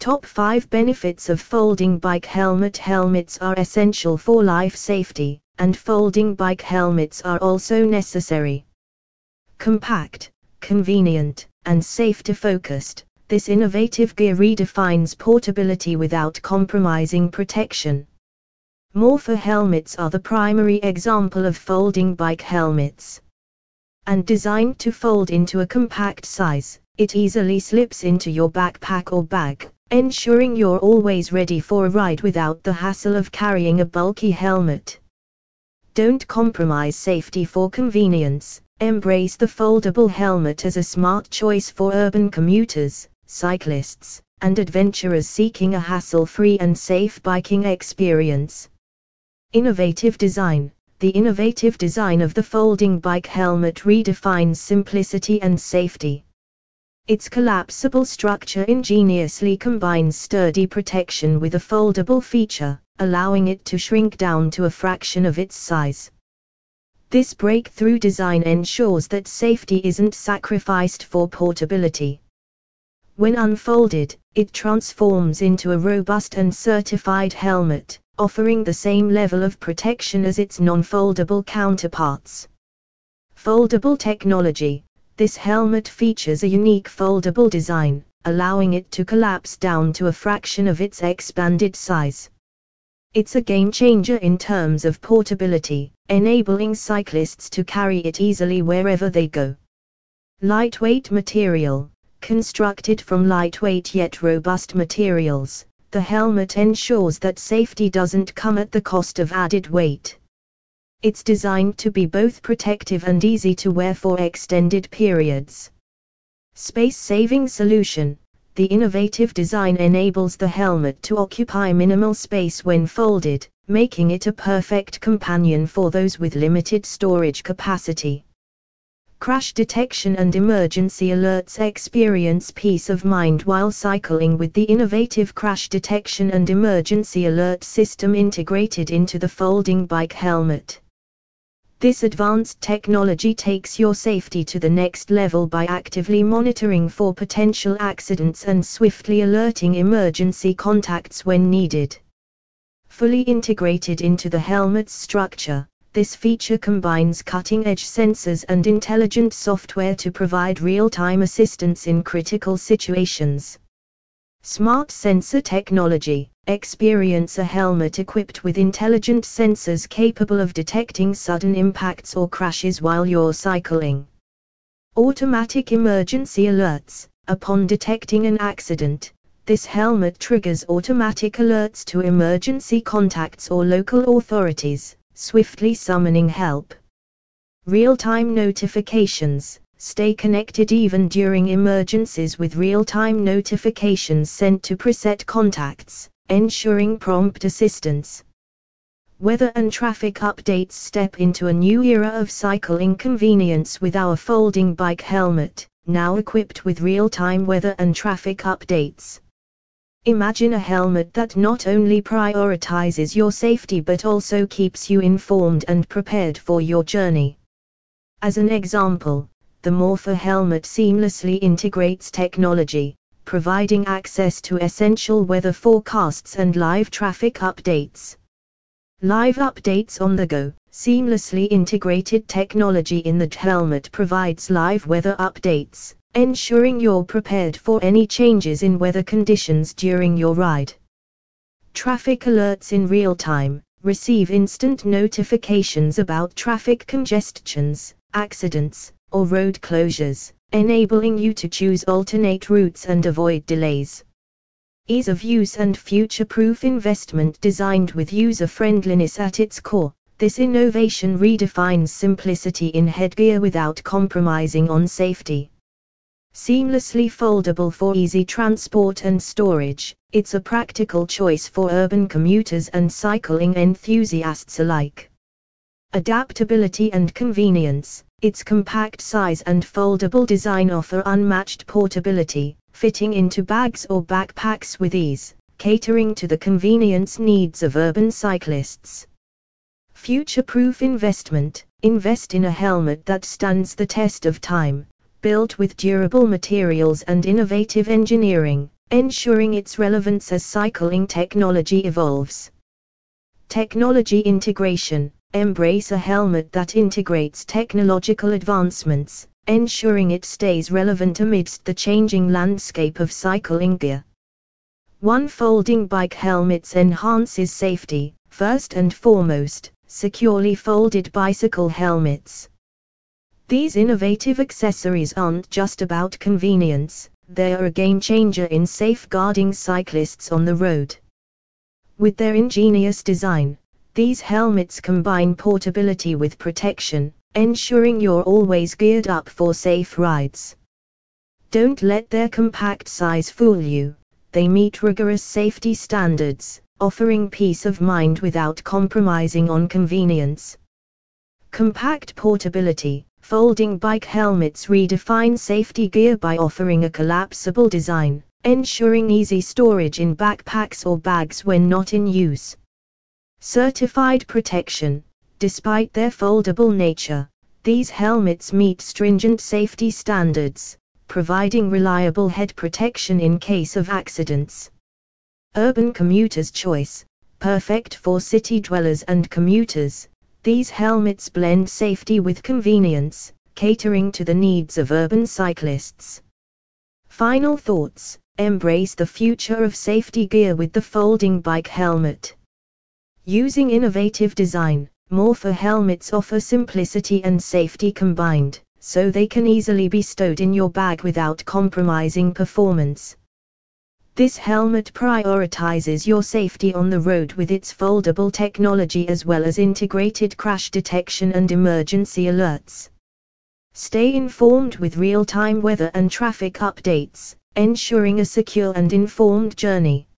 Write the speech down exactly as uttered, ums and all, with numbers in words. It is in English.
Top five benefits of folding bike helmet. Helmets are essential for life safety, and folding bike helmets are also necessary. Compact, convenient, and safety-focused, this innovative gear redefines portability without compromising protection. Morpher helmets are the primary example of folding bike helmets. And designed to fold into a compact size, it easily slips into your backpack or bag, ensuring you're always ready for a ride without the hassle of carrying a bulky helmet. Don't compromise safety for convenience. Embrace the foldable helmet as a smart choice for urban commuters, cyclists, and adventurers seeking a hassle-free and safe biking experience. Innovative design. The innovative design of the folding bike helmet redefines simplicity and safety. Its collapsible structure ingeniously combines sturdy protection with a foldable feature, allowing it to shrink down to a fraction of its size. This breakthrough design ensures that safety isn't sacrificed for portability. When unfolded, it transforms into a robust and certified helmet, offering the same level of protection as its non-foldable counterparts. Foldable technology. This helmet features a unique foldable design, allowing it to collapse down to a fraction of its expanded size. It's a game changer in terms of portability, enabling cyclists to carry it easily wherever they go. Lightweight material. Constructed from lightweight yet robust materials, the helmet ensures that safety doesn't come at the cost of added weight. It's designed to be both protective and easy to wear for extended periods. Space-saving solution. The innovative design enables the helmet to occupy minimal space when folded, making it a perfect companion for those with limited storage capacity. Crash detection and emergency alerts. Experience peace of mind while cycling with the innovative crash detection and emergency alert system integrated into the folding bike helmet. This advanced technology takes your safety to the next level by actively monitoring for potential accidents and swiftly alerting emergency contacts when needed. Fully integrated into the helmet's structure, this feature combines cutting-edge sensors and intelligent software to provide real-time assistance in critical situations. Smart sensor technology. Experience a helmet equipped with intelligent sensors capable of detecting sudden impacts or crashes while you're cycling. Automatic emergency alerts. Upon detecting an accident, this helmet triggers automatic alerts to emergency contacts or local authorities, swiftly summoning help. Real-time notifications. Stay connected even during emergencies with real-time notifications sent to preset contacts, ensuring prompt assistance. Weather and traffic updates. Step into a new era of cycling convenience with our folding bike helmet, now equipped with real-time weather and traffic updates. Imagine a helmet that not only prioritizes your safety but also keeps you informed and prepared for your journey. As an example, the Morpher helmet seamlessly integrates technology, providing access to essential weather forecasts and live traffic updates. Live updates on the go. Seamlessly integrated technology in the helmet provides live weather updates, ensuring you're prepared for any changes in weather conditions during your ride. Traffic alerts in real time. Receive instant notifications about traffic congestions, accidents, or road closures, enabling you to choose alternate routes and avoid delays. Ease of use and future-proof investment. Designed with user-friendliness at its core, this innovation redefines simplicity in headgear without compromising on safety. Seamlessly foldable for easy transport and storage, it's a practical choice for urban commuters and cycling enthusiasts alike. Adaptability and convenience. Its compact size and foldable design offer unmatched portability, fitting into bags or backpacks with ease, catering to the convenience needs of urban cyclists. Future-proof investment. Invest in a helmet that stands the test of time, built with durable materials and innovative engineering, ensuring its relevance as cycling technology evolves. Technology integration. Embrace a helmet that integrates technological advancements, ensuring it stays relevant amidst the changing landscape of cycling gear. One Folding bike helmets enhances safety. First and foremost, securely folded bicycle helmets. These innovative accessories aren't just about convenience, they are a game changer in safeguarding cyclists on the road. With their ingenious design, these helmets combine portability with protection, ensuring you're always geared up for safe rides. Don't let their compact size fool you. They meet rigorous safety standards, offering peace of mind without compromising on convenience. Compact portability. Folding bike helmets redefine safety gear by offering a collapsible design, ensuring easy storage in backpacks or bags when not in use. Certified protection. Despite their foldable nature, these helmets meet stringent safety standards, providing reliable head protection in case of accidents. Urban commuter's choice. Perfect for city dwellers and commuters, these helmets blend safety with convenience, catering to the needs of urban cyclists. Final thoughts. Embrace the future of safety gear with the folding bike helmet. Using innovative design, Morpher helmets offer simplicity and safety combined, so they can easily be stowed in your bag without compromising performance. This helmet prioritizes your safety on the road with its foldable technology as well as integrated crash detection and emergency alerts. Stay informed with real-time weather and traffic updates, ensuring a secure and informed journey.